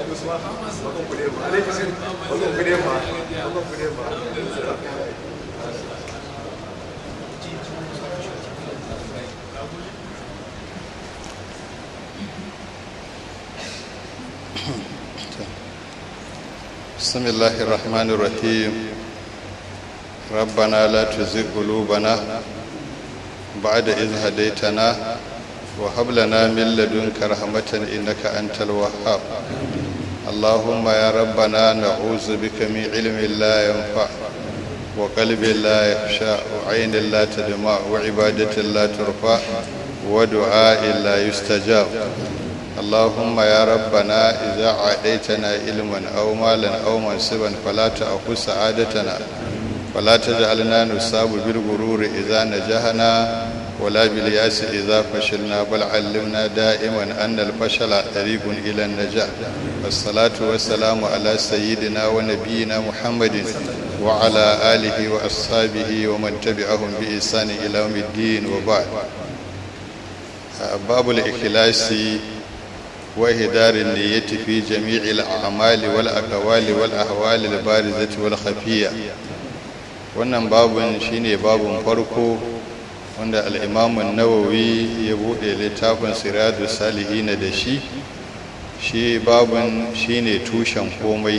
بسم الله الرحمن الرحيم ربنا لا تزغ قلوبنا بعد إذ هديتنا وهب لنا من لدنك رحمة إنك أنت الوهاب اللهم يا ربنا نعوذ بك من علم لا ينفع وقلب لا يخشع وعين لا تدمع وعبادة لا ترفع ودعاء لا يستجاب اللهم يا ربنا إذا عاديتنا علما أو مالا أو منصبا فلا تأخذ سعادتنا ولا تجعلنا نصاب بالغرور إذا نجحنا ولا بالياس إذا فشلنا بل علمنا دائما أن الفشل طريق إلى النجاح والصلاة والسلام على سيدنا ونبينا محمد وعلى آله وأصحابه ومن تبعهم بإحسان إلى يوم الدين وبعد باب الإخلاص وإهدار النية في جميع الأعمال والأقوال والأحوال البارزة والخفية wannan babun shine babun farko wanda al-Imam an-Nawawi ya bude littafin Sirajus Salihin da shi babun shine tushen komai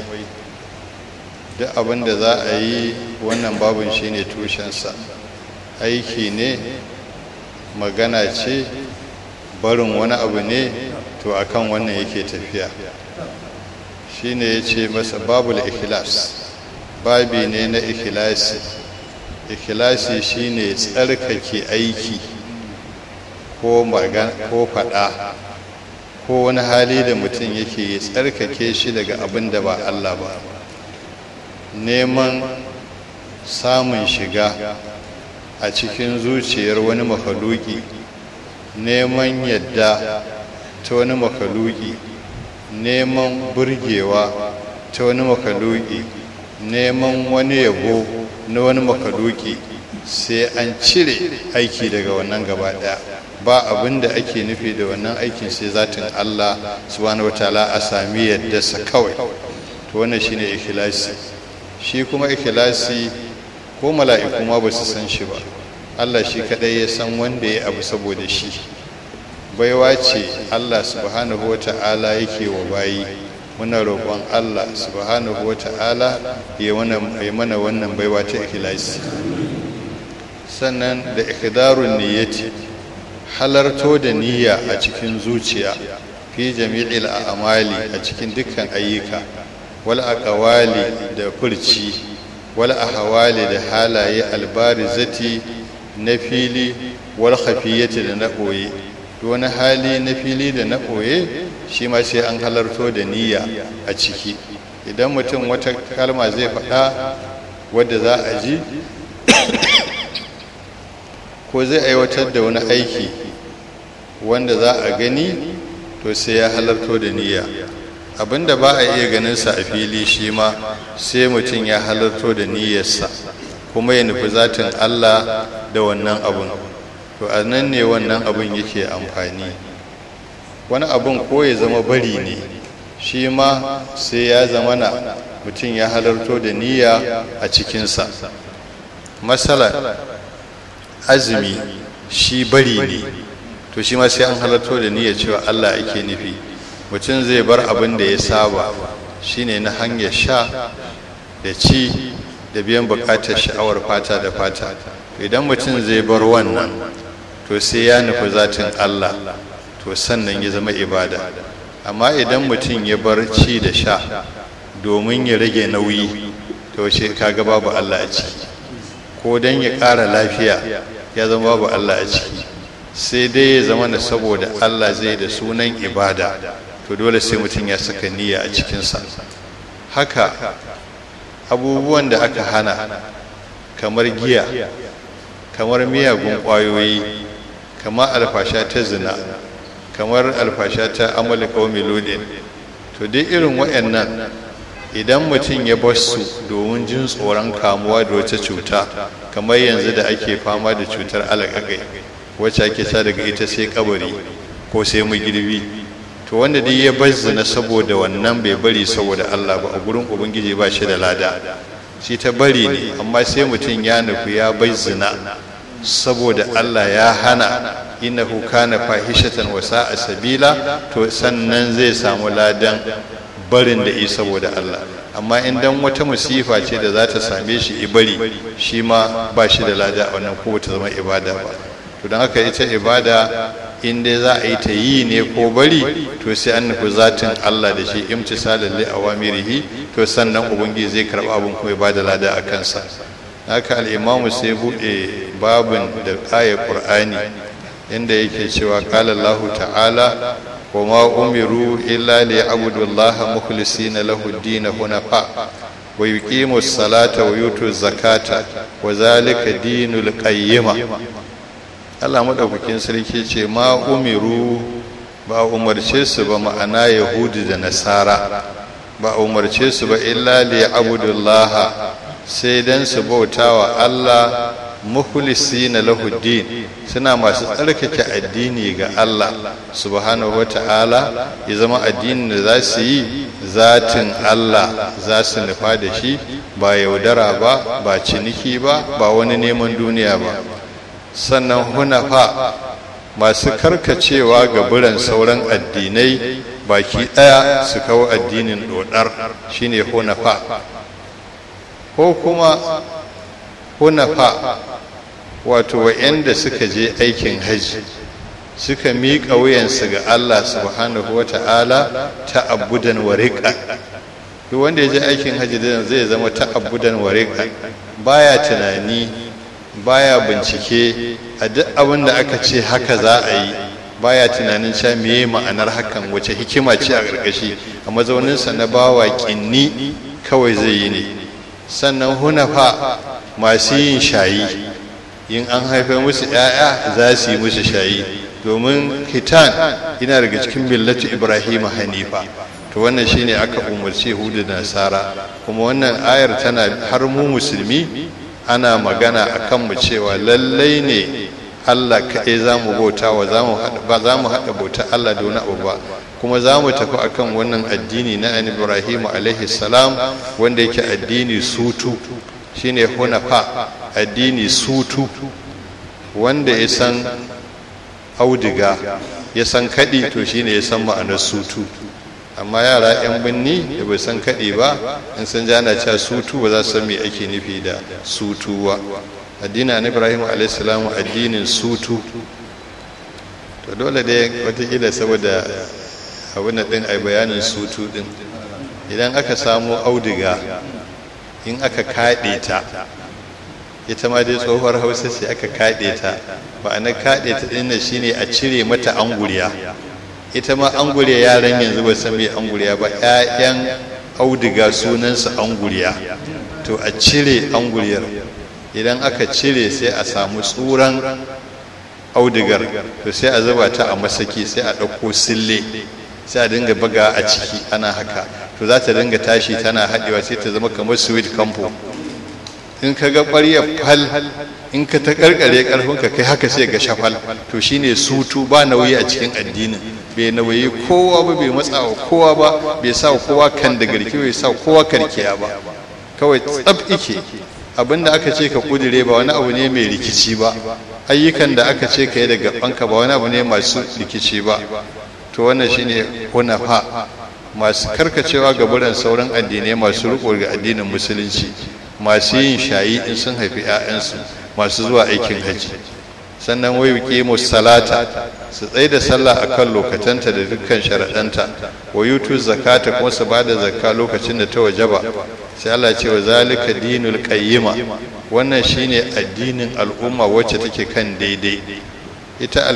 duk abin da za a yi wannan babun shine tushensa aiki ne magana ce barin wani abu ne to akan wannan yake tafiya shine yace masa babul ikhlas babi ne na ikhlasi ikhlasi shine tsarkake aiki ko magana ko fada ko wani hali da mutum yake tsarkake shi daga abin da ba Allah ba neman samun shiga a cikin zuciyar wani makhluki neman yadda ta wani makhluki neman burgewa ta wani makhluki neman wani yabo na wani makhluki sai an cire aiki daga wannan gaba daya ba abin da ake nufi da wannan aikin sai zatin Allah subhanahu wataala a sami yadda sa kawai to wannan shine ikhlasi shi kuma ikhlasi ko mala'iku ma ba su san shi ba Allah shi kadai ya san wanda ya abu saboda shi baiwa ce Allah subhanahu wataala yake wa bayi muna roƙon Allah subhanahu wata'ala ya mana wannan baiwa ta ikhlasi sannan da ikdarun niyyati halarto da niyya a cikin zuciya fi jami'il a'mali a cikin dukkan ayyuka wal aqwali da furci wal ahwali da halaye albarizati na fili wal khafiyati da na boye wani hali na fili da na ɓoye shi ma sai an halarto da niyya a ciki idan mutum wata kalma zai faɗa wadda za a ji ko zai aiwatar da wani aiki wanda za a gani to sai ya halarto da niyya abinda ba a iya ganinsa a fili shi ma sai mutum ya halarto da niyyarsa kuma ya nufi zatin Allah da wannan abun to a nan ne wannan abin yake amfani wani abin ko ya zama bari ne shi ma sai ya zama na mutum ya halarto da niyya a cikinsa masala azumi shi bari ne to shi ma sai an halarto da niyya cewa Allah ake nufi mutum zai bar abin da ya saba shine na hanyar sha da ci da biyan bukatar sha'awar fata da fata idan mutum zai bar wannan to sai ya nufi zatin Allah to sannan ya zama ibada amma idan mutum ya bar ci da sha domin ya rage nauyi to shi kaga babu Allah a ciki ko dan ya ƙara lafiya ya zama babu Allah a ciki sai dai ya zama na saboda Allah zai da sunan ibada to dole sai mutum ya saka niyya a cikinsa haka abubuwan da aka hana kamar giya kamar miyagun ƙwayoyi kamar alfasha ta zina kamar alfasha ta amali qaumi ludin to dai irin waɗannan idan mutum ya bar su domin jin tsoron kamuwa da wata cuta kamar yanzu da ake fama da cutar alaƙaƙai wacce ake sa daga ita sai kabari ko sai magirbi to wanda dai ya bar zina saboda wannan bai bari saboda Allah ba a gurin ubangiji ba shi da lada, shi ta bari ne. amma sai mutum ya nufi ya bar zina saboda Allah ya hana, innahu kana fahishatan wa sa'a sabila, to sannan zai samu ladan barin da yi saboda Allah. amma in dan wata musifa ce da za ta same shi ibari, shi ma ba shi da lada a wannan, ko ta zama ibada ba. to don haka ita ibada in dai za a yi ta yi ne ko bari, to sai an nufi zatin Allah da shi, imtisalan li awamirihi, to sannan ubangiji zai karɓa abin kuma ya bada lada a kansa. haka al-imamu sai buɗe babin da ayar Qur'ani inda yake cewa qala Allah ta'ala wa ma umiru illa liya'budu Allah mukhlisina lahu ad-din hunafa wa yuqimu as-salata wa yutu az-zakata wa zalika dinul qayyima. Allah madaukakin sarki ce ma umiru, ba umarce su ba, ma'ana yahudi da nasara ba umarce su ba illa liya'budu Allah, sai dan su bautawa Allah mukhlisina lahu din, suna masu tsarkake addini ga Allah subhanahu wata'ala, ya zama addinin da za su yi zatin Allah za su nufa da shi, ba yaudara ba, ba ciniki ba, ba wani neman duniya ba. sannan hunafa, masu karkacewa ga biran sauran addinai baki daya su kawo addinin dodar, shine hunafa. ko kuma hunafa wato wa'anda suka je aikin hajji suka miƙa wuyansu ga Allah subhanahu wata'ala ta'abbudan wa riqa. duk wanda ya je aikin hajji zai zama ta'abbudan wa riqa, baya tunani, baya bincike a duk abin da aka ce haka za a yi, baya tunanin cewa meye ma'anar hakan, wace hikima ce a ƙarƙashi. a mazauninsa na bawa ƙinni kawai zai yi ne. sannan hunafa, masu yin shayi, in an haife musu 'ya'ya za su yi musu shayi, domin hitan yana daga cikin millatu Ibrahim hanifa. to wannan shine aka umarci Yahudu da Nasara. kuma wannan ayar tana har mu musulmi ana magana a kanmu cewa lallai ne Allah kaɗai za mu bauta wa, ba za mu haɗa bauta Allah da wani abu ba, kuma za mu tafi akan wannan addini na Ibrahim alaihi salam, wanda yake addini sutu, shine hunafa, addini sutu, wanda ya san audiga ya san kaɗi, to shine ya san ma'anar sutu. amma yara 'yan binni da bai san kaɗi ba, in san jana cewa sutu, ba za su san me ake nufi da sutu ba. addinin Ibrahim a.s. addinin sutu. to dole dai watakila saboda abin ɗin a bayanin sutu ɗin, idan aka samu auduga in aka kaɗe ta, ita ma dai tsohuwar hausa ce, aka kaɗe ta, ma'ana kaɗe ta ɗin shine a cire mata anguriya. ita ma anguriya yaran yanzu ba san me anguriya ba, 'ya'yan auduga sunansa anguriya. to a cire anguriyar, idan aka cire sai a samu tsuran audugar, to sai a zuba ta a masaki, sai a ɗauko sille, sai a dinga baga a ciki, ana haka, to za ta dinga tashi tana haɗewa, sai ta zama kamar sweet campo. in ka ga ƙwarya fal, in ka ta ƙarƙare ƙarfin ka kai haka sai ga shafal, to shine sutu. ba nauyi a cikin addinin, bai nauyi kowa ba, bai matsa wa kowa ba, bai sa kowa kan da garki, bai sa kowa karkiya ba, kawai tsab ike. abinda aka ce ka kudure ba wani abu ne mai rikici ba, ayyukan da aka ce ka yi da gabanka ba wani abu ne masu rikici ba. to wannan shine hunafa, masu karkacewa ga buran sauran addinai, masu riko ga addinin musulunci, masu yin shayi in sun haifi 'ya'yansu, masu zuwa aikin haji. sannan wai yuqimu salata, su tsaye da sallah akan lokatanta da dukkan sharaɗanta, wa yutu zakata, kuma su bada zakka lokacin da ta wajaba. sai Allah ce wa zalika dinul qayyima, wannan shine addinin al'umma wacce take kan daidai. ita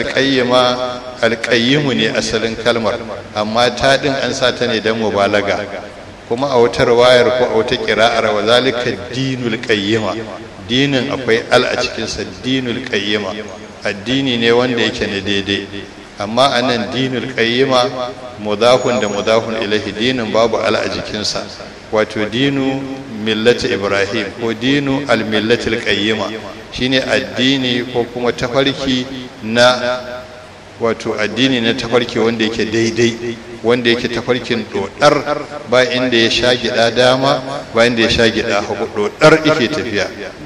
alƙayyimu ne asalin kalmar, amma ta din an sa ta ne don mubalaga. kuma a wata riwayar ko a wata ƙira'ar wa zalika dinul qayyima, dinin akwai al a cikinsa, dinul qayyima, addini ne wanda yake na daidai. amma anan dinul qayyima mudafun da mudafun ilahi, dinin babu al a jikinsa, wato dinu millati Ibrahim ko dinu al-millatil qayyima, shine addini ko kuma tafarki na wato addini na tafarki wanda yake daidai, wanda yake tafarkin dodar, ba inda ya sha gida dama ba inda ya sha gida hagu, dodar yake tafiya.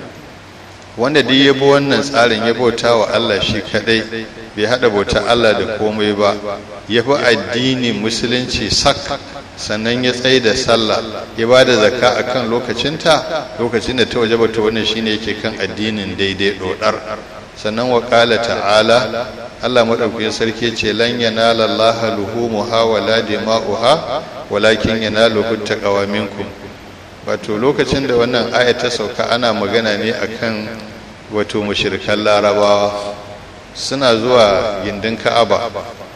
Wanda duk ya bi wannan tsarin ya bauta wa Allah shi kadai, bai hada bauta Allah da komai ba, ya bi addinin musulunci sak, sannan ya tsaye da sallah, ya ba da zakka akan lokacinta, lokacin da ta wajaba, to wannan shine yake kan addinin daidai dodar. Sannan wa qala ta'ala, Allah madaukakin sarki ce lan yanala Allah luhumuha wala dima'uha walakin yanaluhu taqwa minkum. Wato lokacin da wannan aya ta sauka ana magana ne akan wato mushrikan larabawa, suna zuwa gindin Ka'aba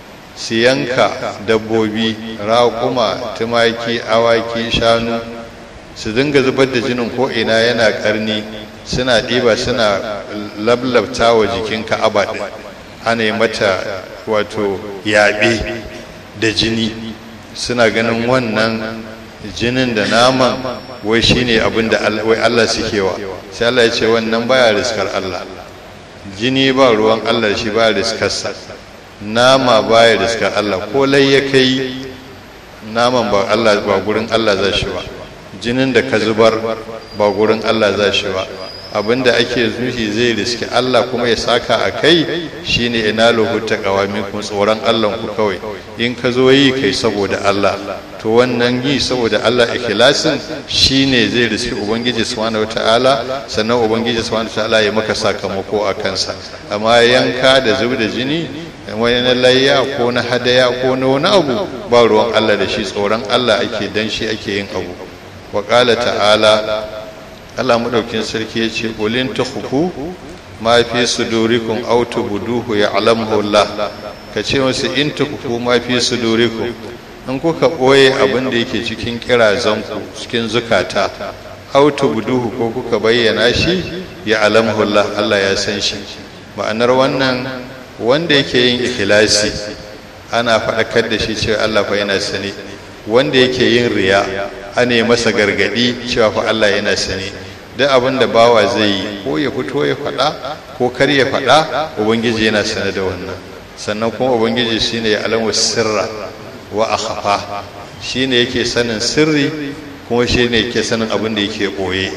su yanka dabbobi, raƙuma, tumaki, awaki, shanu, su dinga zubar da jinin ko ina yana karni, suna ɗiba suna lablabta wa jikin Ka'aba ɗin, ana yi mata wato yaɓe da jini, suna ganin wannan jinin da naman wai shine abin da wai Allah suke wa. Sai Allah ya ce wannan baya riskar Allah, jini ba ruwan Allah shi baya riskarsa, nama baya riskar Allah, ko lai ya kai naman ba Allah, ba gurin Allah za shi ba, jinin da ka zubar ba gurin Allah za shi ba. Abinda ake nufi zai riski Allah kuma ya saka a kai shine inaluhu taqwa minkum, tsoron Allah ku kawai. In ka zo yi kai saboda Allah, to wannan yi saboda Allah ikhlasin shine zai riski ubangiji subhanahu wataala, sannan ubangiji subhanahu wataala ya maka sakamako a kansa. Amma yanka da zub da jini, wani na layya ko na hadaya ko na wani abu, ba ruwan Allah da shi, tsoron Allah ake, dan shi ake yin abu. Wa qala ta'ala, Allah madaukin sarki ya ce ulin tukhfu ma fi sudurikum aw tubduhu ya'lamuhu Allah. Ka ce musu in tukhfu ma fi sudurikum, in kuka boye abin da yake cikin kirazanku, cikin zukata, aw tubduhu ko kuka bayyana shi, ya'lamuhu Allah, Allah ya san shi. Ma'anar wannan, wanda yake yin ikhlasi ana faɗakar da shi cewa Allah fa yana sani, wanda yake yin riya ana yi masa gargadi cewa fa Allah yana sani. Duk abin da bawa zai yi, ko ya fito ya faɗa ko kar ya faɗa, ubangiji yana sane da wannan. Sannan kuma ubangiji shine ya alamu sirra wa akhfa, shine yake sanin sirri kuma shine yake sanin abin da yake boye.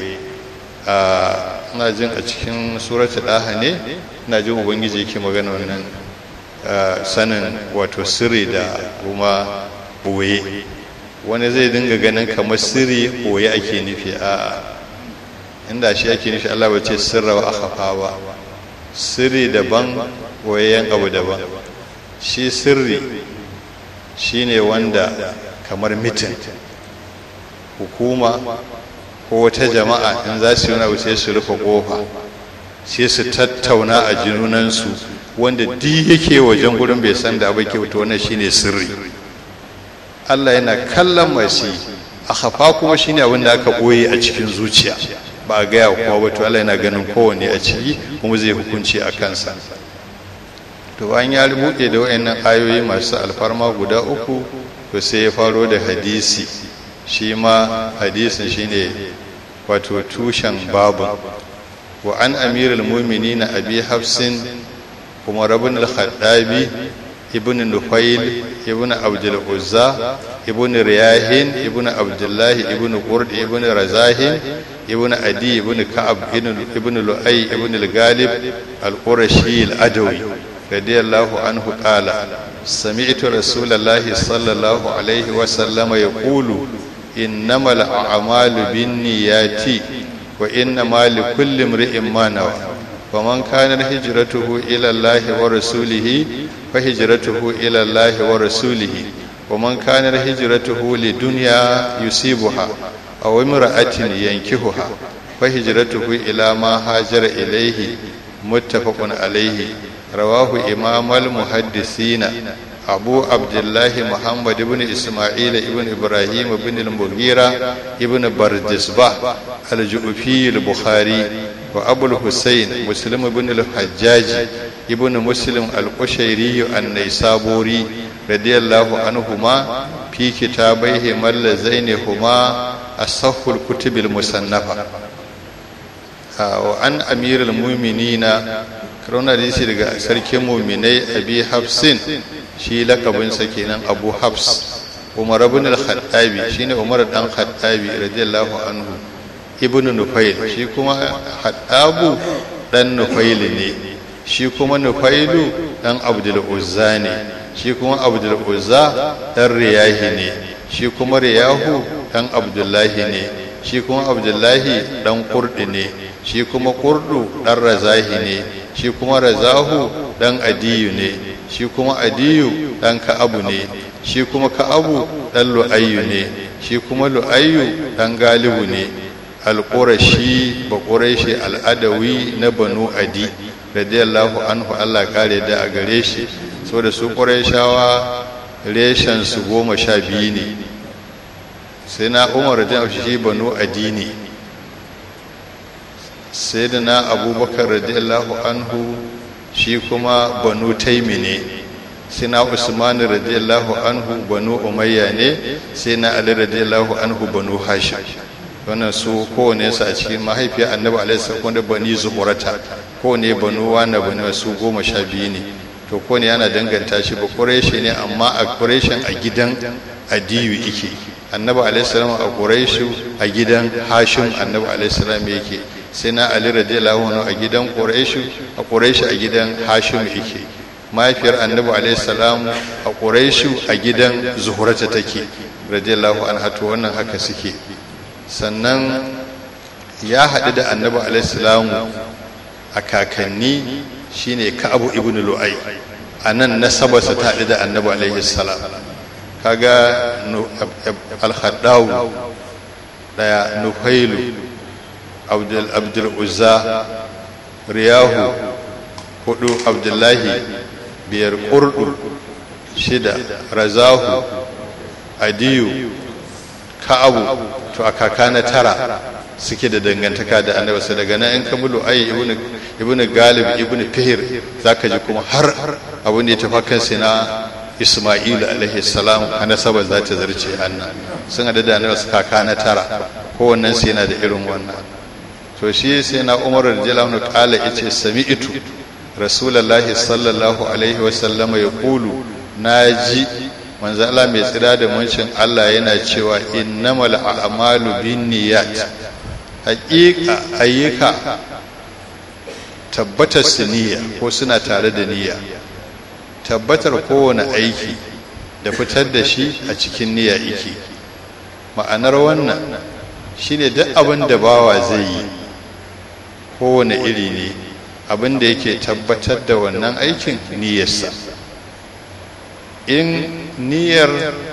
Ina jin a cikin suratul Daha ne, ina jin ubangiji yake magana wannan sanin wato sirri da kuma boye. Wani zai dinga ganin kamar sirri boye ake nufi, a inda shi ake nufi Allah ba ce sirra wa akhfa ba. Sirri daban, boyayyen abu daban. Shi sirri shine wanda kamar mitin, hukuma ko wata jama'a in za su yi wani sai su rufe kofa, sai su tattauna a junansu, wanda duk yake wajen gurin bai san da abu ke wuta, wannan shine sirri. Allah yana kallon masu, akhfa kuma shine abin da aka boye a cikin zuciya, ba a gaya kuma ba, to Allah yana ganin kowanne a ciki kuma zai hukunci a kansa. To an ya rubuce da wayannan ayoyi masu alfarma guda uku, to sai ya faro da hadisi. Shi ma hadisin shine wato tushen babu. Wa an amirul mu'minin abi hafsin Umar ibn al-Khattabi ibn Nufail ibn Abdul Uzza ibn Riyahin ibn Abdullah ibn Qurd ibn Razahin ibn Adi ibn Ka'ab ibn Lu'ay ibn al-Ghalib al-Qurashi al-Adawi radiyallahu anhu qala sami'tu Rasulullahi sallallahu alayhi wa sallam yaqulu innamal a'malu binniyati wa innamal likulli imri'in ma nawa faman kana hijratuhu ila Allah wa rasulihi فهجرته إلى الله ورسوله ومن كان هجرته لدنيا يصيبها أو امرأة ينكحها فهجرته إلى ما هاجر إليه متفق عليه. رواه إمام المحدثين أبو عبد الله محمد بن إسماعيل بن إبراهيم بن المغيرة بن بردسبة الجوفي البخاري وأبو الحسين مسلم بن الحجاج ابن مسلم القشيري النيسابوري رضي الله عنهما في كتابيهما اللذين هما أصح الكتب المصنفة. وعن أمير المؤمنين karona hadisi daga sarkin mu'minai abi hafsin shi lakabinsa kenan abu hafs umar ibn al-khattabi shine umar dan khattabi radiyallahu anhu ibn nufail shi kuma khattabu dan nufail ne shi kuma nufailu dan abdul uzza ne shi kuma abdul uzza dan riyahi ne shi kuma riyahu dan abdullahi ne shi kuma abdullahi dan qurdi ne shi kuma qurdu dan razahi ne shi kuma razahu dan adiyu ne shi kuma adiyu dan ka'abu ne shi kuma ka'abu dan lu'ayyu ne shi kuma lu'ayyu dan galibu ne al-qurashi ba quraishi al-adawi na banu adi radiyallahu anhu Allah kare da a gare shi saboda su quraishawa reshen su 12 ne sai na umar radiyallahu shi banu adi ne sai da na abubakar radiyallahu anhu shi kuma banu taimi ne sai na usman radiyallahu anhu banu umayya ne sai na ali radiyallahu anhu banu hashim wannan su kowane su a cikin mahaifiyar annabi alaihi salam da bani zuhurata kowane banu wani bani su 12 ne to kowane yana danganta shi ba quraishi ne amma a quraishin a gidan adiyu yake annabi alaihi salam a quraishu a gidan hashim annabi alaihi salam yake sai na ali radiyallahu anhu a gidan quraishu a quraishi a gidan hashim yake mahaifiyar annabi alaihi salam a quraishu a gidan zuhurata take radiyallahu anha to wannan haka suke sannan ya haɗu da annabi alaihi salam a kakanni shine ka'abu ibn lu'ay anan nasabarsa ta haɗu da annabi alaihi salam kaga al-khaddaw daya nufailu abdul uzza riyahu 4 abdullahi 5 qurdu 6 razahu adiyu ka'abu to a kaka na 9 suke da dangantaka da annabi sai daga nan in ka bulu ayi ibnu galib ibnu fihir zaka ji kuma har abin da ya tafi kan sai na isma'il alaihi salam ana saba za ta zarce hannan sun hada da annabi kaka na 9 kowannen sai yana da irin wannan to shi sai na umar radiyallahu anhu kala yace sami'tu rasulullahi sallallahu alaihi wasallama yaqulu naji manzo Allah mai tsira da muncin Allah yana cewa innamal a'malu binniyat haqiqa ayyuka tabbatar niyya ko suna tare da niyya tabbatar kowane aiki da fitar da shi a cikin niyya yake ma'anar wannan shine duk abin da bawa zai yi kowane iri ne abin da yake tabbatar da wannan aikin niyyarsa in niyyar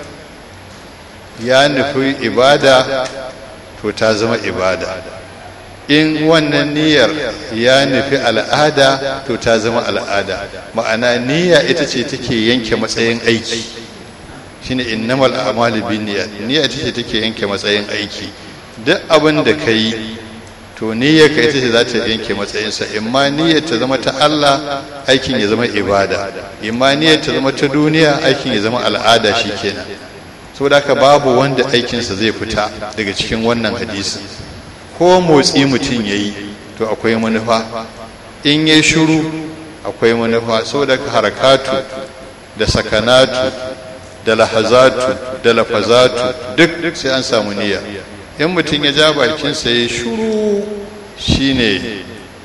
ya nufi ibada to ta zama ibada in wannan niyyar ya nufi al'ada to ta zama al'ada ma'ana niyya ita ce take yanke matsayin aiki shine innamal a'malu binniyat niyya ita ce take yanke matsayin aiki duk abin da kai to niyyar ka ita ce za ta yanke matsayinsa imma niyyar ta zama ta Allah aikin ya zama ibada imma niyyar ta zama ta duniya aikin ya zama al'ada shikenan saboda haka babu wanda aikinsa zai fita daga cikin wannan hadisi ko motsi mutum yayi to akwai manufa in yayi shiru akwai manufa saboda harakatu da sakanatu da lahazatu da lafazatu duk sai an samu niyya in mutum ya ja bakinsa ya shuru shine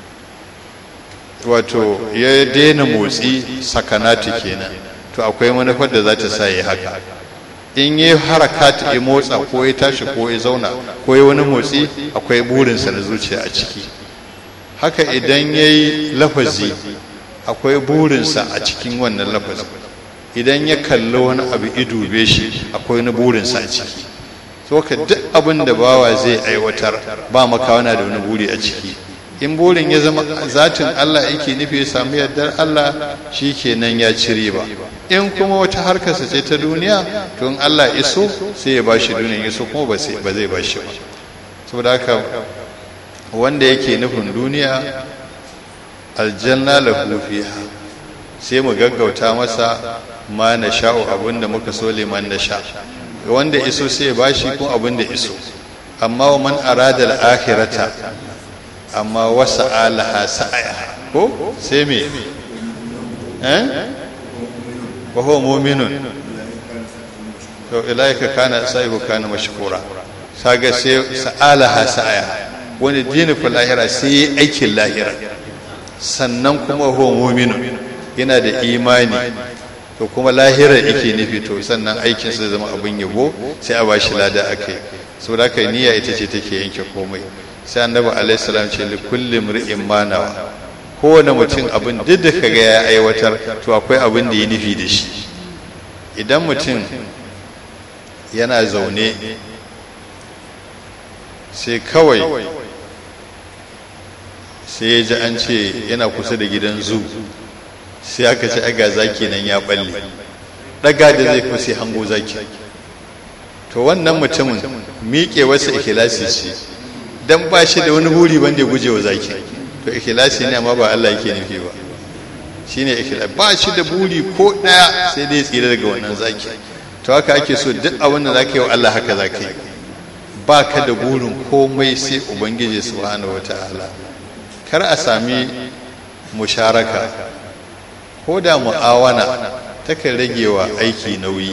wato ya daina motsi sakanati kenan to akwai manufar da za ta sa ya haka in yi harakata ya motsa ko ya tashi ko ya zauna ko ya wani motsi akwai burinsa na zuciya a ciki haka idan ya yi lafazi akwai burinsa a cikin wannan lafazi idan ya kalli wani abu idube shi akwai wani burinsa a ciki so ka duk abin da bawa zai aiwatar ba makawana da wani buri a ciki in burin ya zama zatin Allah yake nufi ya samu yardar Allah shi kenan ya ci riba in kuma wata harkarsa ce ta duniya to in Allah iso sai ya bashi duniya iso kuma ba zai bashi ba saboda haka wanda yake nufin duniya aljanna lahu fiha sai mu gaggauta masa ma na sha'u abinda muka so liman na sha wanda iso sai ya bashi kuma abinda iso amma wa man arada al-akhirata amma wasa alaha sa'aha ko sai me wa huwa mu'minun to ilaika kana sa'ihu kana mashkura kaga sai sa'alaha sa'aya wani dini fa lahira sai aikin lahira sannan kuma huwa mu'minun yana da imani to kuma lahira yake nufi to sannan aikin sa zama abin yabo sai a bashi lada akai saboda kai niyya ita ce take yanke komai sai annabi alaihi salam ce li kulli mri'in ma nawa kowane mutum abin duk da kaga ya aiwatar to akwai abin da ya nufi da shi idan mutum yana zaune sai kawai sai ya ji an ce yana kusa da gidan zu sai aka ce aga zaki nan ya balle daga da zai kusa hango zaki to wannan mutumin miƙe wasu ikhlasi ce dan ba shi da wani buri banda ya guje wa zaki to ikhlasi ne amma ba Allah yake nufi ba shine ikhlasi ba shi da buri ko daya sai dai tsira daga wannan zaki to haka ake so duk abin da zaka yi wa Allah haka zaka yi ba ka da burin komai sai ubangiji subhanahu wataala kar a sami musharaka ko da mu'awana takan rage wa aiki nauyi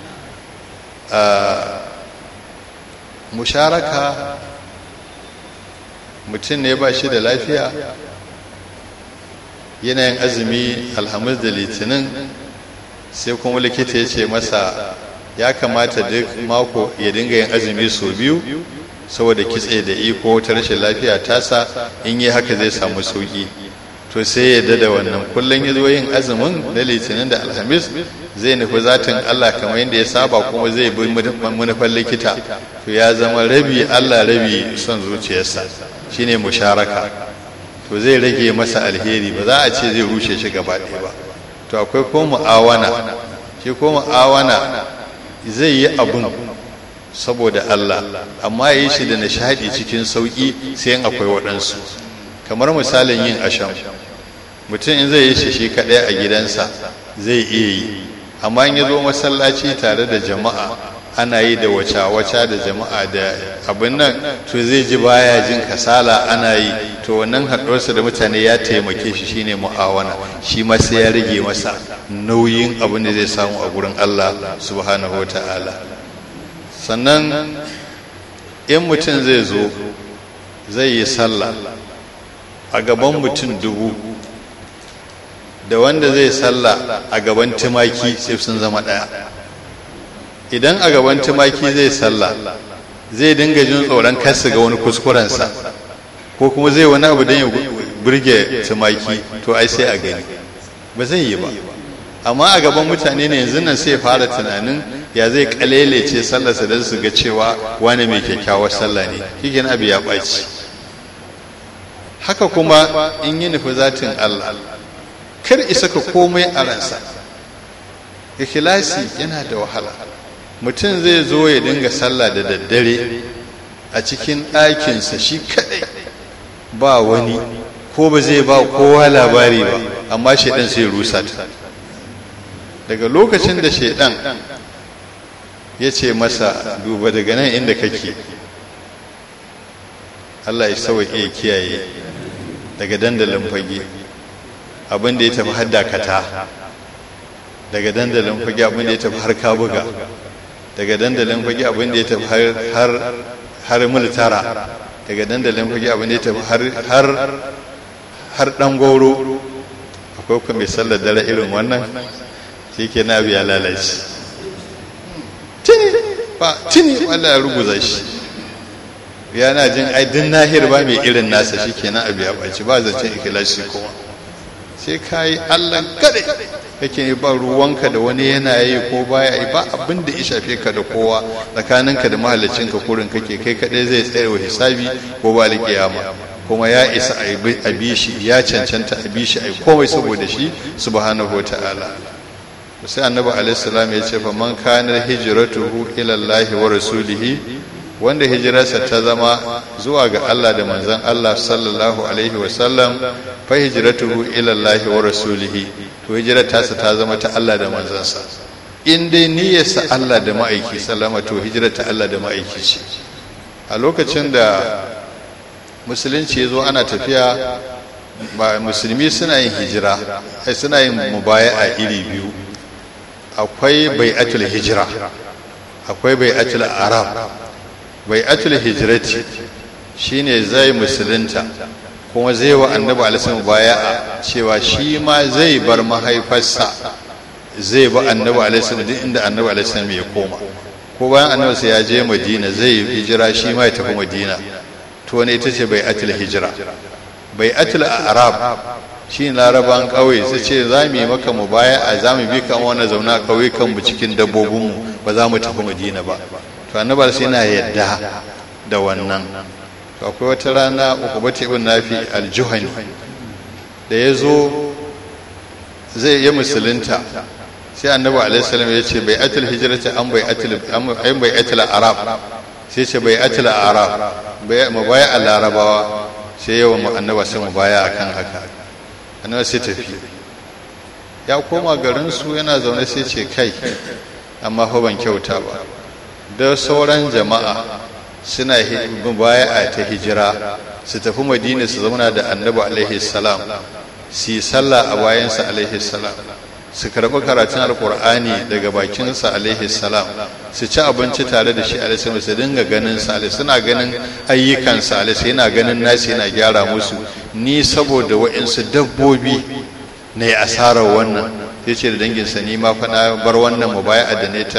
musharaka mutum ne ba shi da lafiya yanayin azumi alhamis da litinin sai kuma likita ya ce masa ya kamata duk mako ya dinga yin azumi sau biyu saboda kitse da iko ta rashin lafiya tasa in yi haka zai samu sauki to sai ya dada wannan kullum ya zo yin azumin na litinin da alhamis zai nufi zatin Allah kamar yadda ya saba kuma zai bi manufar likita to ya zama rabi Allah rabi son zuciyarsa shine musharaka to zai rage masa alheri ba za a ce zai rushe shi gaba ɗaya ba to akwai ko mu'awana shi ko mu'awana zai yi abun saboda Allah amma ya yi shi da nishadi cikin sauƙi sai yin akwai waɗansu kamar misalin yin asham mutum in zai yi shi kaɗai a gidansa zai iya yi amma in ya zo masallaci tare da jama'a ana yi da waca-waca da jama'a da abin nan to zai ji baya jin kasala ana yi to wannan haɗuwarsa da mutane ya taimake shi shine mu'awana shi ma sai ya rage masa nauyin abin da zai samu a gurin Allah subhanahu wa ta'ala sannan in mutum zai zo zai yi sallah a gaban mutum 1000 da wanda zai sallah a gaban tumaki sai sun zama ɗaya idan a gaban tumaki zai sallah zai dinga jin tsoron kasa ga wani kuskurensa ko kuma zai wani abu don ya burge tumaki to ai sai a gani ba zai yi ba amma a gaban mutane ne yanzu nan sai fara tunanin ya zai kalelece sallarsa don su ga cewa wani mai kyakkyawar sallah ne kikin abu ya ɓaci haka kuma in yi nufi zatin Allah kar isa ka komai a ransa ikhlasi yana da wahala mutum zai zo ya dinga sallah da daddare a cikin ɗakinsa shi kaɗai ba wani ko ba zai ba kowa labari ba amma shaidan sai rusa ta daga lokacin da shaidan ya ce masa duba daga nan inda kake Allah ya sauke ya kiyaye daga dandalin fage abinda ya tafi har dakata daga dandalin fage abinda ya tafi har kabuga daga dandalin fage abinda ya tafi har multara daga dandalin fage abinda ya tafi har dan goro akwai kuma mai sallar dare irin wannan shi ke na biya lalace tuni wanda ya ruguza shi yana jin aidin nahir ba mai irin nasa shi ke na abu ya ɓaci ba zancen ikilashi kuma sai ka yi allan kaɗai kake ba ruwanka da wani yana yi ko baya yi ba abin da ya shafe ka da kowa tsakaninka da mahallacinka kurin kake kai kaɗai zai tsaye wa hisabi ko ba alƙiyama kuma ya isa a bi shi ya cancanta a bi shi a komai saboda shi subhanahu wata'ala sai annabi alaihi salam ya ce fa man kana hijratuhu ila Allah wa rasulihi wanda hijirarsa ta zama zuwa ga Allah da manzon Allah sallallahu alaihi wa sallam fa hijratuhu ila Allah wa rasulihi to hijirar tasa ta zama ta Allah da manzansa in dai niyyarsa Allah da ma'aiki sallama to hijirar ta Allah da ma'aiki ce a lokacin da musulunci ya zo ana tafiya ba musulmi suna yin hijira suna yin mubaya'a iri biyu. Akwai bai'atul hijira, akwai bai'atul arab. Bai'atul hijrati shine zai musulunta kuma zai wa annabi alaihi mubaya'a cewa shi ma zai bar mahaifarsa, zai ba annabi alaihi duk inda annabi alaihi ya koma, ko bayan annabi sai ya je madina zai hijira shi ma ya tafi madina. to ne ita ce bai'atul hijira. Bai'atul arab shi laraban ƙauye su ce za mu yi maka mubaya'a, za mu bi ka wani zauna ƙauye kanmu cikin dabbobinmu, ba za mu tafi madina ba. to annabi sai yana yadda da wannan. to akwai wata rana Uqbah ibn Nafi al-Juhani da ya zo zai yi musulunta, sai annabi alaihi salam ya ce bai'atul hijrati an bai'atul arab, sai ce bai'atul arab mubaya'a larabawa, sai yawan annabi sai mubaya'a kan haka. annabi sai tafi, ya koma garin su yana zaune sai ce kai amma fa ban kyauta ba, da sauran jama'a suna mubaya'a ta hijira su tafi madina su zauna da annabi alaihi salam, su yi sallah a bayansa alaihi salam, su karɓi karatun alƙur'ani daga bakinsa alaihi salam, su ci abinci tare da shi alaihi salam, su dinga ganin sa alaihi, suna ganin ayyukansa alaihi, yana ganin nasi, yana gyara musu. ni saboda wa'insu dabbobi na yi asarar wannan, sai ce da danginsa ni ma fa na bar wannan mubaya'a da ne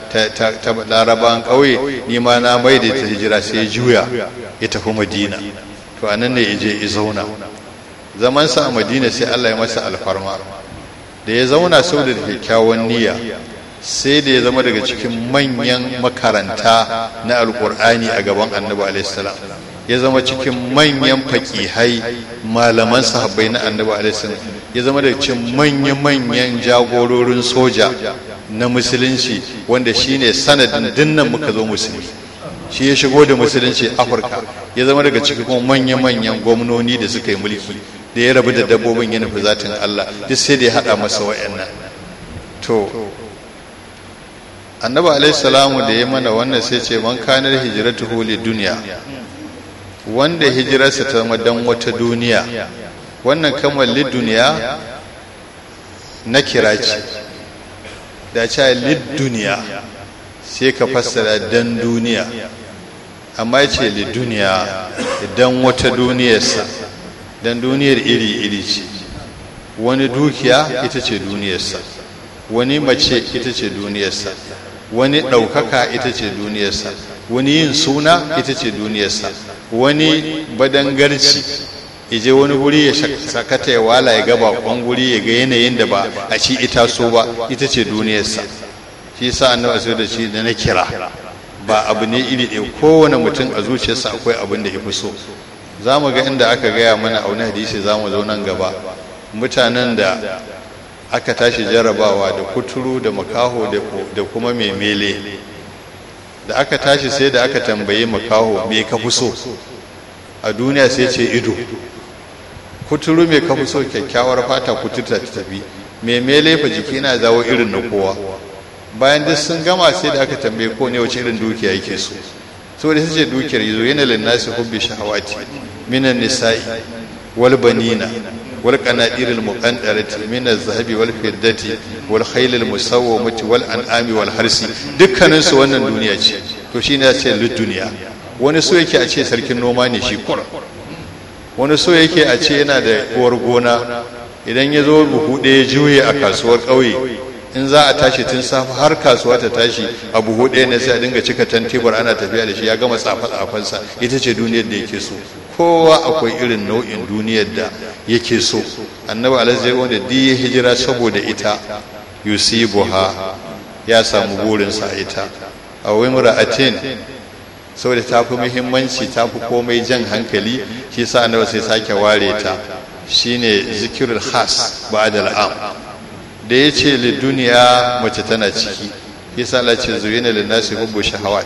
ta larabawan ƙauye, ni ma na mai da ta hijira, sai ya juya ya tafi madina. to anan ne ya je ya zauna zamansa a madina, sai Allah ya masa alfarma da ya zauna saboda kyakkyawan niyya, sai da ya zama daga cikin manyan makaranta na alkur'ani a gaban annabi alaihi salam, ya zama cikin manyan faƙihai malaman sahabbai na annabi alaihi salam, ya zama daga cikin manyan jagororin soja na musulunci, wanda shine sanadin dinnan muka zo musulmi. shi ya shigo da musulunci Afirka, ya zama daga cikin kuma manyan gwamnoni da suka yi mulki, da ya rabu da dabbobin ya nufi zatin Allah, duk sai da ya haɗa masa wa'annan. to annabi alaihi salamu da ya mana wannan sai ce man kanar hijratuhu li dunya, wanda hijirarsa ta zama dan wata duniya. wannan kamar li duniya na kira ce, da ce li duniya sai ka fassara dan duniya, amma ce li duniya dan wata duniyarsa, dan duniyar iri ce. wani dukiya ita ce duniyarsa, wani mace ita ce duniyarsa, wani ɗaukaka ita ce duniyarsa, wani yin suna ita ce duniyarsa, wani badangarci ije wani wuri ya sakata ya wala ya ga bakon wuri ya ga yanayin da ba a ci ita so ba, ita ce duniyarsa. shi yasa annabi sai da shi da na kira, ba abu ne iri ɗaya, kowane mutum a zuciyarsa akwai abin da ya fi so. za mu ga inda aka gaya mana a wani hadisi, za mu zo nan gaba, mutanen da aka tashi jarabawa da kuturu da makaho da kuma mai mele, da aka tashi sai da aka tambayi makaho me ka fi so a duniya, sai ce ido. kuturu me ka fi so, kyakkyawar fata, kuturta ta tafi. mai mele fa jiki na zawo irin na kowa. bayan duk sun gama sai da aka tambaye ko ne wace irin dukiya yake so, saboda ita ce dukiyar yazo yana linnasi hubbi shahawati minan nisa'i wal banina wal qanadiril muqantarati min az-zahabi wal fiddati wal khaylil musawwamati wal an'ami wal harsi. dukkanin su wannan duniya ce. to shine ya ce lid duniya. wani so yake a ce sarkin noma ne shi kur, wani so yake a ce yana da uwar gona, idan ya zo buhu ɗaya juye a kasuwar ƙauye, in za a tashi tun safe har kasuwa ta tashi a buhu ɗaya ne, sai a dinga cika tebur ana tafiya da shi, ya gama tsafa-tsafansa. ita ce duniyar da yake so. kowa akwai irin nau'in duniyar da yake so. annabi alaihi wanda duk ya hijira saboda ita, yusibuha, ya samu burinsa a ita. a wimra'atin, saboda ta fi muhimmanci, ta fi komai jan hankali, shi sa annabi sai sake ware ta, shine zikirul khas ba'da al'am. da ya ce li duniya, mace tana ciki. yasa Allah ce zuyina lin nasi hubbu shahawat,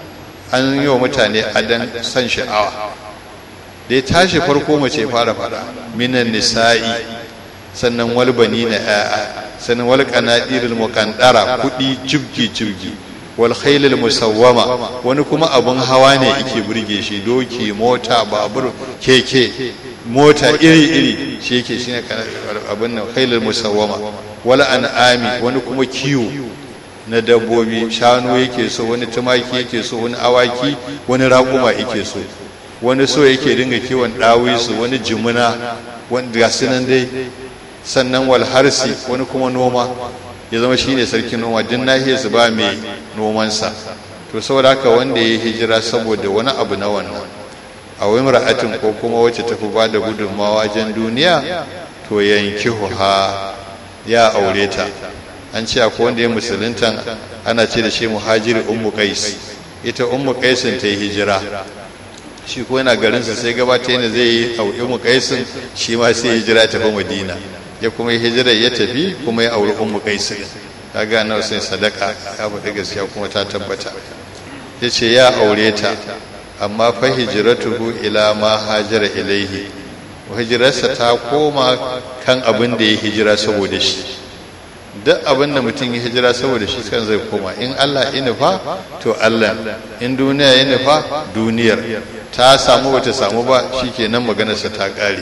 an yi wa mutane adan san sha'awa. da ya tashi farko mace fara fada, minan nisa'i, sannan wal banina, sannan wal qanadiril muqantara, kudi jibgi wal khailil musawwama wani kuma abun hawa ne yake burge shi, doki, mota, babur, keke, mota iri shi yake shine abun nan khailil musawwama. wal an'ami wani kuma kiwo na dabbobi, shanu yake so, wani tumaki yake so, wani awaki, wani raƙuma yake so, wani so yake dinga kiwon ɗawisu, wani jimuna, wani gasu nan dai. Sannan wal harsi wani kuma noma, ya zama shine sarkin noma, din nahiyar su ba mai nomansa. To saboda haka wanda ya hijira saboda wani abu na wannan, a wai mar'atin ko kuma wacce tafi ba da gudunmawa wajen duniya, to yankihu ha ya aure ta. An ce akwai wanda ya musulunta ana ce da shi muhajiri ummu qais. Ita ummu qaisin ta yi hijira, shi ko yana garinsa sai gabata yana zai yi ummu qaisin, shi ma sai hijira ta tafi Madina, ya kuma yi hijira ya tafi kuma ya auri ummu qaisin. Kaga na sai sadaka ya faɗi gaskiya kuma ta tabbata. Yace ya aure ta, amma fa hijratuhu ila ma hajara ilaihi, hijirarsa ta koma kan abin da ya hijira saboda shi. Duk abin da mutum ya hijira saboda shi kan zai koma. In Allah ya nufa to Allah, in duniya ya nufa duniyar. Ta samu bata samu ba shikenan maganarsa ta ƙare.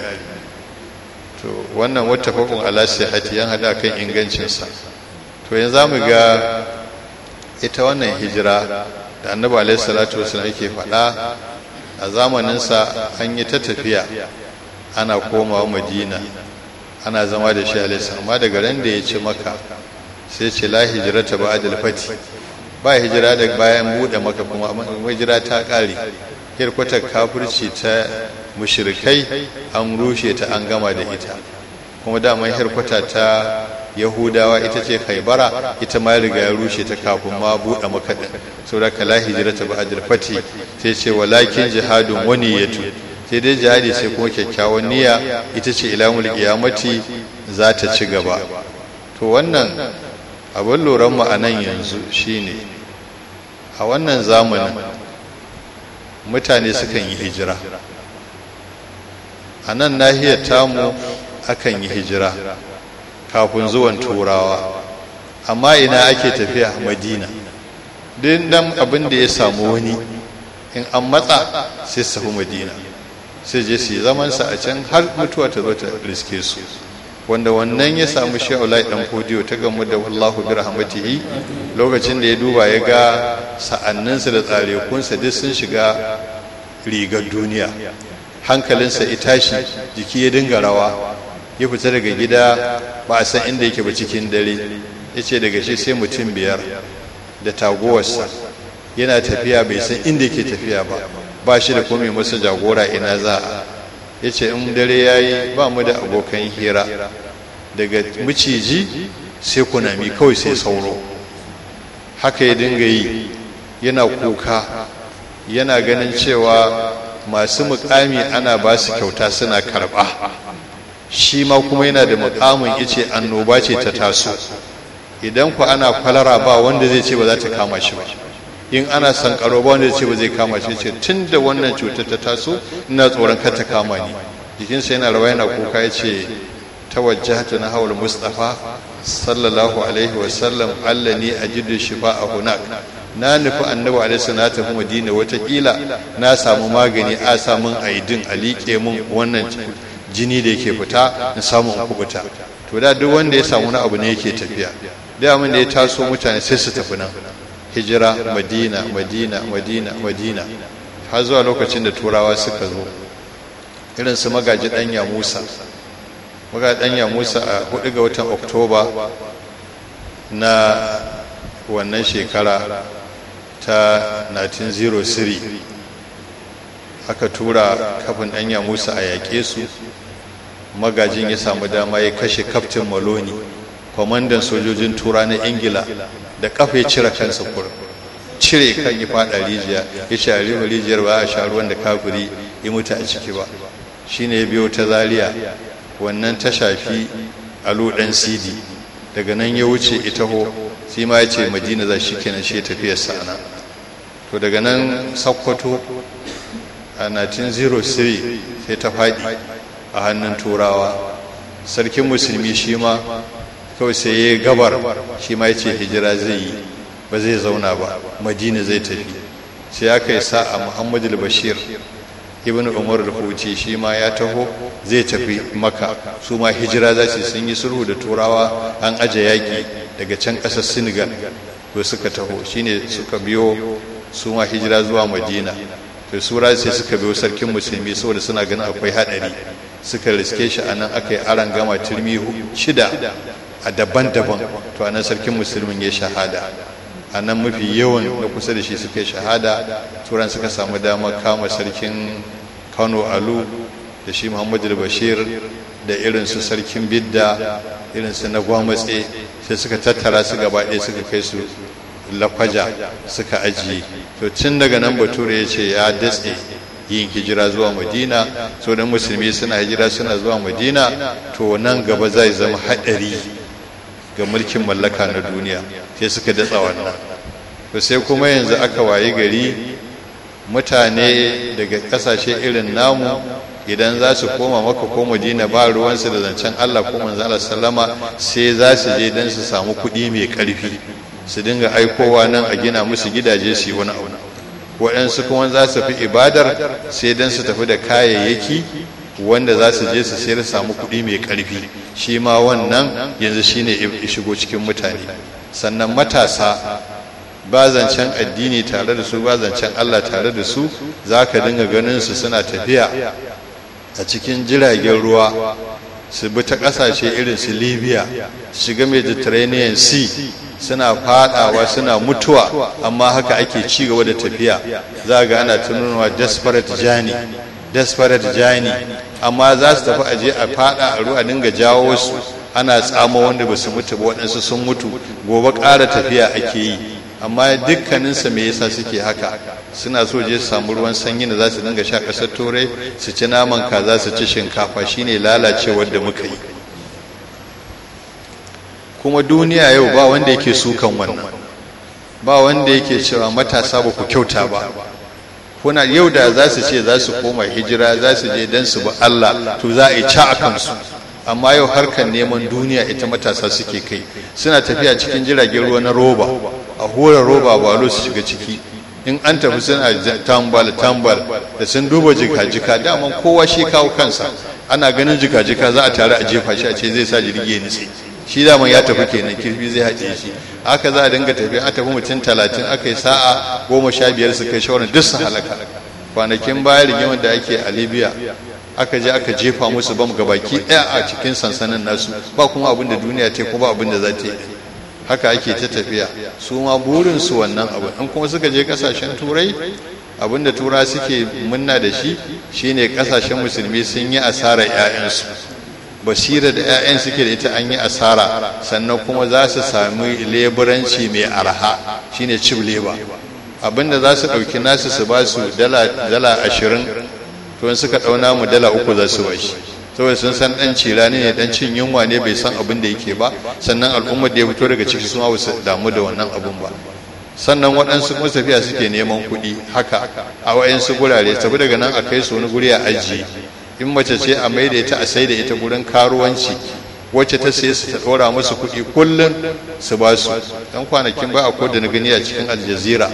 To wannan wattafaqun ala sihhati, yan hada kan ingancinsa. To yanzu zamu ga ita wannan hijira da Annabi alaihi salatu wasallam yake faɗa, a zamaninsa an yi ta tafiya ana komawa Madina, ana zama da shi alaihi, amma daga ran da ya ci Makka sai ce la hijrata ba'dal fati, ba hijira da bayan bude Makka, kuma hijira ta kare. Kirkwatar kafirci ta mushrikai an rushe ta, an gama da ita. Kuma daman hirkwata ta Yahudawa ita ce Khaibara, ita ma riga ya rushe ta kafin ma bude Makka din. Saboda la hijrata ba'dal fati, sai ce walakin jihadun wa niyyatu, sai dai jihadi sai kuma kyakkyawan niyya, ita ce ilamul qiyamati za ta ci gaba. To wannan abin loran mu a nan yanzu shine, a wannan zamanin mutane sukan yi hijira. A nan nahiyar tamu akan yi hijira kafin zuwan turawa, amma ina ake tafiya? Madina. Din dan abin da ya samu wani in an matsa sai su tafi Madina, sai je su yi zamansa a can har mutuwa ta zo ta riske su. Wanda wannan ya samu Shehu dan Fodiyo ta gamu da wallahu bi rahmatihi, lokacin da ya duba ya ga sa'anninsa da tsarekunsa duk sun shiga rigar duniya, hankalinsa ya tashi, jiki ya dinga rawa, ya fita daga gida ba a san inda yake ba cikin dare. Ya ce daga shi sai mutum 5 da taguwarsa, yana tafiya bai san inda yake tafiya ba shi da kome masa jagora ina za a. Ya ce in dare ya yi ba mu da abokan hira, daga miciji sai kunami kawai sai sauro. Haka ya dinga yi, yana kuka, yana ganin cewa masu mukami ana ba su kyauta suna karba, shi ma kuma yana da mukamin. Yace annoba ce ta taso, idan ku ana kwalara ba wanda zai ce ba za ta kama shi ba, in ana sankaro ba wanda zai ce ba zai kama shi. Ce tun da wannan cutar ta taso ina tsoron kar ta kama ni. Jikinsa yana rawa yana kuka. Ya ce tawajjahtu na hawal mustafa sallallahu alaihi wa sallam allani ajidu shifa'a hunak, na nufi annabi alaihi salatu wa madina, watakila na samu magani, a samun aidin a liƙe mun wannan jini da yake fita, na samu in kubuta. To da duk wanda ya samu na abu ne yake tafiya, da abin da ya taso mutane sai su tafi nan hijira, Madina Madina Madina Madina, har zuwa lokacin da turawa suka zo, irin su magaji ɗanya Musa a 4 ga watan Oktoba na wannan shekara ta 1903 aka tura kafin ɗanya Musa a yaƙe su. Magajin ya samu dama ya kashe kaftin Maloni, kwamandan sojojin tura na Ingila, da kafa ya cire kansa kurum, cire kan ya fada rijiya. Ya ce a rijiyar ba a sha ruwan da kafiri ya mutu a ciki ba. Shine ya biyo ta Zaria, wannan ta shafi Alu dan Sidi, daga nan ya wuce ita ho, sai ma ya ce Madina za shi kenan, shi tafiyar sana. To daga nan Sokoto a 1903 sai ta faɗi a hannun turawa. Sarkin musulmi shi ma kawai sai ya gabar, shi ma ya ce hijira zai yi. ba zai zauna ba, madina zai tafi. sai aka yi sa'a Muhammadu al-Bashir ibn Umar al-Huci shi ma ya taho zai tafi Makka. su ma hijira za su, sun yi sulhu da turawa, an aje yaƙi daga can ƙasar Senegal, to suka taho shine suka biyo su ma hijira zuwa Madina. to sura sai suka biyo sarkin musulmi saboda suna ganin akwai hadari, suka riske shi anan aka yi aran gama turmi 6 a daban-daban. to anan sarkin musulmin ya shahada, anan mafi yawan na kusa da shi suka yi shahada. turan suka samu dama kama sarkin Kano Alu da shi Muhammadu Bashir da irinsu sarkin Bidda, irinsu na Gwamatse, sai suka tattara su gaba ɗaya suka kai su Lakwaja suka ajiye. to tun daga nan bature ya ce ya datse yin hijira zuwa Madina, so da musulmi suna hijira suna zuwa Madina, to nan gaba zai zama haɗari ga mulkin mallaka na duniya, sai suka datsa wannan. to sai kuma yanzu aka wayi gari mutane daga kasashe irin namu idan za su koma Makka ko Madina ba ruwansu da zancen Allah ko manzo Allah sallama, sai za su je dan su samu kuɗi mai ƙarfi, su dinga aikowa nan a gina musu gidaje su yi wani abu. waɗansu kuma za su fi ibadar sai dan su tafi da kayayyaki wanda za su je su sayar samu kuɗi mai ƙarfi. shi ma wannan yanzu shine ya shigo cikin mutane. sannan matasa ba zancen addini tare da su, ba zancen Allah tare da su, za ka dinga ganin su suna tafiya a cikin jiragen ruwa, su bi ta ƙasashe irin su Libya, shiga Mediterranean Sea, suna fadawa suna mutuwa, amma haka ake ci gaba da tafiya. za ga ana tunawa desperate journey, amma za su tafi aje a fada a ruwa dinga jawo su, ana tsamo wanda ba su mutu ba, waɗansu sun mutu, gobe ƙara tafiya ake yi. amma dukkaninsa me yasa suke haka? suna so je su samu ruwan sanyi da za su dinga sha ƙasar Turai, su ci naman kaza, su ci shinkafa. shine lalacewar da muka yi. kuma duniya yau ba wanda yake sukan wannan, ba wanda yake cewa matasa ba ku kyauta ba. kuna yau da za su ce za su koma hijira, za su je dan su bi Allah, to za a yi ca a kansu. amma yau harkar neman duniya ita matasa suke kai, suna tafiya cikin jiragen ruwa na roba, a hura roba balo su shiga ciki, in an tafi suna tambal da sun duba jika-jika, daman kowa shi kawo kansa, ana ganin jika-jika za a tare a jefa shi a ce zai sa jirgi ya nitse, shi daman ya tafi kenan, kirfi zai haɗe shi. haka za a dinga tafiya, an tafi mutum 30, aka yi sa'a 15 su kai shawarar duk su halaka. kwanakin baya rigimar da ake a Libya, aka je aka jefa musu bam gabaki ɗaya a cikin sansanin nasu, ba kuma abin da duniya ta ko ba abin da za ta yi. haka ake ta tafiya, su ma burinsu wannan abu. in kuma suka je kasashen Turai, abin da tura suke munna da shi shine kasashen musulmi sun yi asarar 'ya'yansu, basira da 'ya'yan suke da ita an yi asara, sannan kuma za su sami leburanci mai arha, shine cib leba. abinda za su ɗauki nasu su ba su dala 20, to in suka ɗauna mu dala 3 za su ba shi, saboda sun san ɗan cirani ne, ɗan cin yunwa ne, bai san abin da yake ba. sannan al'ummar da ya fito daga ciki su ma ba su damu da wannan abun ba. sannan waɗansu kuma tafiya suke neman kuɗi haka a waɗansu gurare, tafi daga nan a kai su wani guri a ajiye. in mace ce a mai da ita, a sai da ita gurin karuwanci, wacce ta sai su ta ɗora musu kuɗi kullum su ba su. dan kwanakin ba a da na gani a cikin Aljazeera,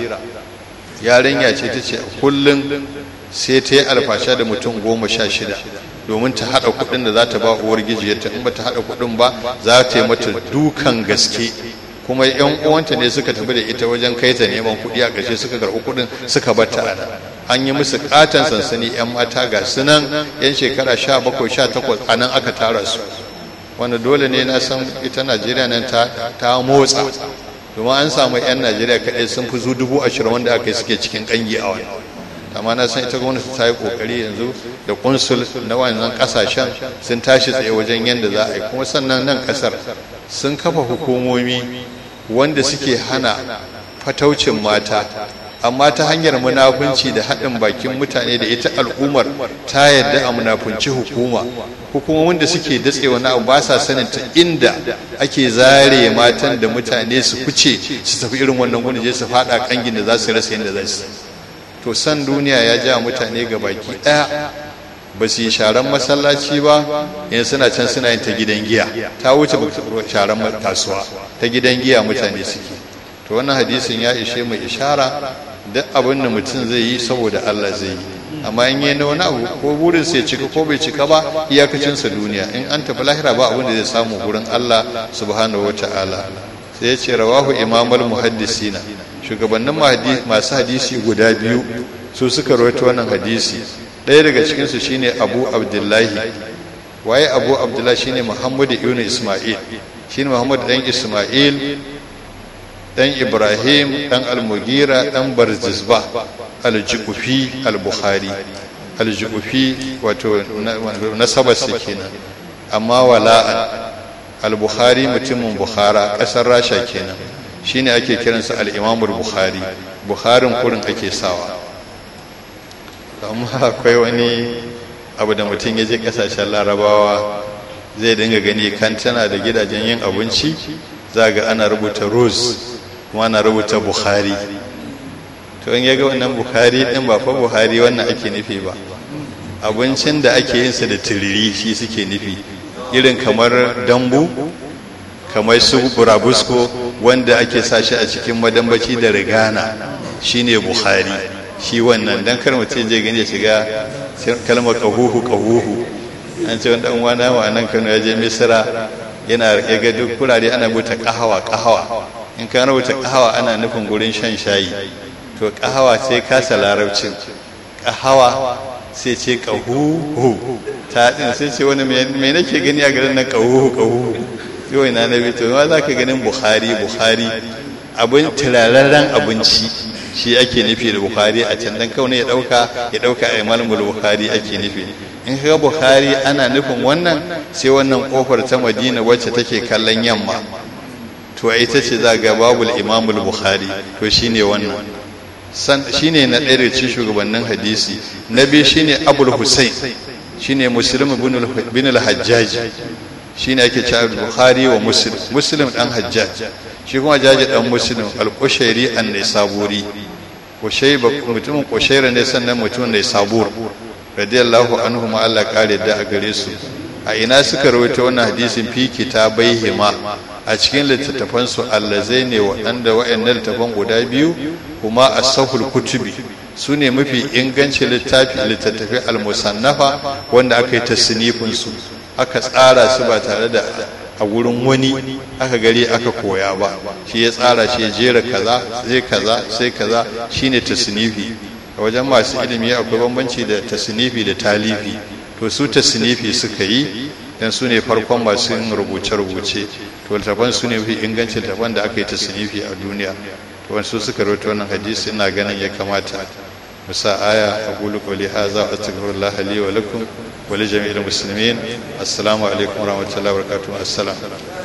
yarinya ce ta ce kullum sai ta yi alfasha da mutum 16 domin ta haɗa kuɗin da za ta ba uwar gijiyarta. in ba ta haɗa kuɗin ba za ta yi mata dukan gaske, kuma yan uwanta ne suka tafi da ita wajen kai ta neman kuɗi, a ƙarshe suka karɓi kuɗin suka bar ta ana. an yi musu ƙaton sansani, yan mata ga sunan yan shekara 17-18 a nan aka tara su, wanda dole ne na san ita Najeriya nan ta motsa, domin an samu yan Najeriya kaɗai sun fi 20,000 wanda aka yi suke cikin ƙangi a wani. amma na san ita gwamnati ta yi kokari yanzu da kunsul na wannan kasashen sun tashi tsaye wajen yadda za a yi. kuma sannan nan kasar sun kafa hukumomi wanda suke hana fataucin mata, amma ta hanyar munafunci da haɗin bakin mutane da ita al'ummar ta yadda a munafunci hukumomin da suke datse wani abu ba sa sanin ta inda ake zare matan da mutane su fice su tafi irin wannan gudu je su faɗa kangin da za su rasa yadda za su. to san duniya ya ja mutane ga baki ɗaya, ba su yi sharan masallaci ba, yanzu suna can suna yin ta gidan giya, ta wuce sharan kasuwa, ta gidan giya mutane suke. to wannan hadisin ya ishe mu ishara duk abin da mutum zai yi saboda Allah zai yi, amma in yi na wani abu ko burin sai cika ko bai cika ba iyakacinsa duniya, in an tafi lahira ba abin da zai samu gurin Allah subhanahu wata'ala. sai ya ce rawahu imamul muhaddisina, shugabannin masu hadisi guda biyu su suka rawaito wannan hadisi. ɗaya daga cikinsu shine Abu Abdullahi. waye Abu Abdullahi? shine Muhammad ibn Isma'il, shine Muhammad dan Isma'il dan Ibrahim dan Al-Mughira dan Barzizba al-Ju'fi al-Bukhari. al-Ju'fi wato nasabarsa kenan, amma wala'an al-Bukhari mutumin Bukhara kasar Rasha kenan, shine ake kiransa al-Imam al-Bukhari. Bukharin kurin ake sawa. amma akwai wani abu da mutum ya je kasashen Larabawa zai dinga gani, kan tana da gidajen yin abinci za ga ana rubuta Rose kuma ana rubuta Bukhari. to in yaga wannan Bukhari din ba fa Buhari wannan ake nufi ba, abincin da ake yin sa da tiriri shi suke nufi, irin kamar dambu, kamar su burabusko wanda ake sa shi a cikin madambaci da rigana, shine Bukhari. shi wannan dan kar mutum je gani ya shiga kalmar qahuhu. an ce wanda dan wana wa nan Kano ya je Misra yana ya ga duk kurare ana rubuta qahawa. in ka rubuta qahawa ana nufin gurin shan shayi, to qahawa sai kasa larabcin, qahawa sai ce qahuhu, ta din sai ce wani me nake gani a garin nan qahuhu. yau ina nabi to ma zaka ganin Bukhari abin turararren abinci shi ake nufi da Bukhari a can, dan kawai ya dauka a Imamul Bukhari ake nufi. in ka ga Bukhari ana nufin wannan, sai wannan kofar ta Madina wacce take kallon yamma, to ita ce za ga babul Imamul Bukhari, to shine wannan. shine na ɗaya daga cikin shugabannin hadisi. na biyu shine Abul Husayn, shine Muslim bin al-Hajjaj, shine ake cewa Bukhari wa Muslim dan Hajjaj, shi kuma Hajjaj dan Muslim al-Qushairi an-Naisaburi. Qushayba mutumin Qushaira ne, sannan mutumin Naisabur radiyallahu anhu ma Allah kare da a gare su. a ina suka rawaito wannan hadisin? fi kitabaihima, a cikin littattafan su allazaini waɗanda wa'annan littattafan guda biyu kuma as-sahul kutubi, sune mafi ingancin littattafai al-musannafa wanda aka yi tasnifin su, aka tsara su ba tare da a wurin wani aka gari aka koya ba, shi ya tsara shi ya jera kaza zai kaza sai kaza, shine tasnifi. a wajen masu ilimi akwai bambanci da tasnifi da talifi, to su tasnifi suka yi dan su ne farkon masu yin rubuce-rubuce, to littafan su ne mafi ingancin littafan da aka yi tasnifi a duniya. to wasu suka rawaito wannan hadisi, ina ganin ya kamata musa aya. aqulu qawli hadha wa astaghfirullah li wa lakum wa li jami'il muslimin. assalamu alaikum wa rahmatullahi wa barakatuh. assalam.